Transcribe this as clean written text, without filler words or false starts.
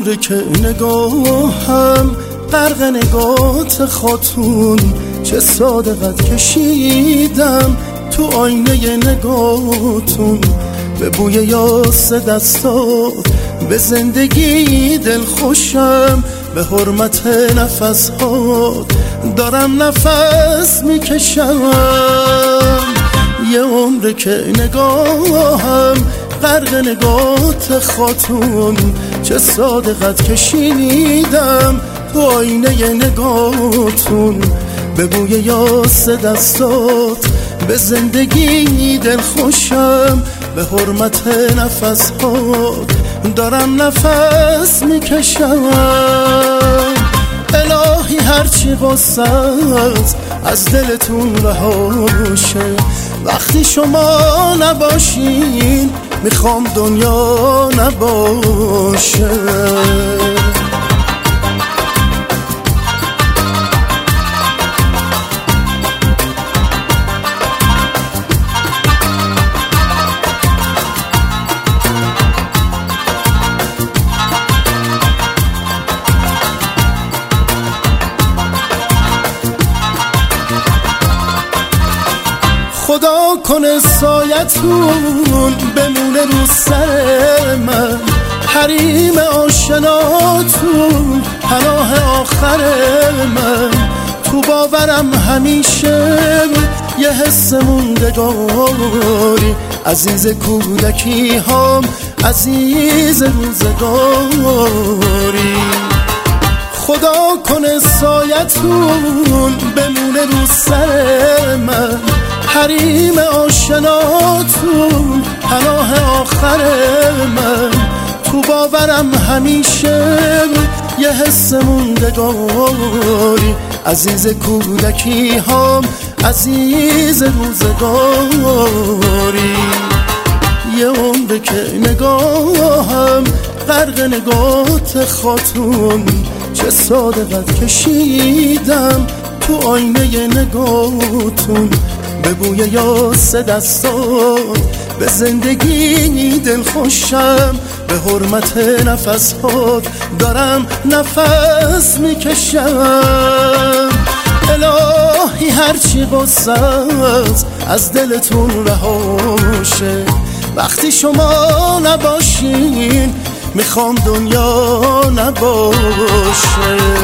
عمره که نگاهم غرق نگات خاتون، چه صادقت کشیدم تو آینه نگاتون، به بوی یاس دستات به زندگی دل خوشم، به حرمت نفسات دارم نفس میکشم. یه عمره که نگاهم غرق نگات خاتون، چه صادقت کشیدم تو آینه نگاتون، به بوی یاس دستات به زندگی دل خوشم، به حرمت نفسات دارم نفس میکشم. الهی هرچی غصه از دلتون رهاشه، وقتی شما نباشین میخوام دنیا نباشه. خدا کنه سایتون بمونه رو سر من، حریم آشناتون پناه آخر من، تو باورم همیشه یه حس موندگاری، عزیز کودکی هام عزیز روزگاری. خدا کنه سایتون بمونه رو سر من، حریم آشناتون پناه آخر من، تو باورم همیشه یه حس موندگاری، عزیز کودکی هام عزیز روزگاری. یه عمره که نگاهم غرق نگات خاتون، چه صادقت کشیدم تو آینه نگاتون، به بوی یاس دستات به زندگی دل خوشم، به حرمت نفسات دارم نفس میکشم. الهی هرچی غصه از دلتون رهاشه، وقتی شما نباشین میخوام دنیا نباشه.